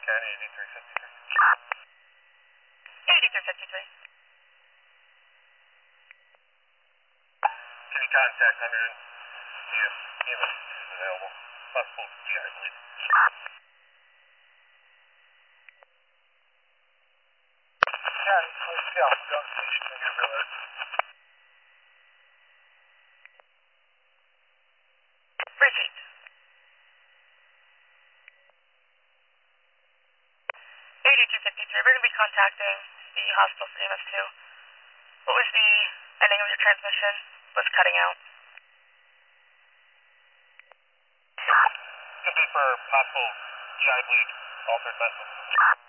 County 8353. 8353. Can you contact 100 see if EMS is available? Possible GI bleed. Yeah, don't station when you're reload. Received. 8253, we're going to be contacting the hospital for EMS2. What was the ending of your transmission? Was cutting out? Could be for possible GI bleed, altered vessel.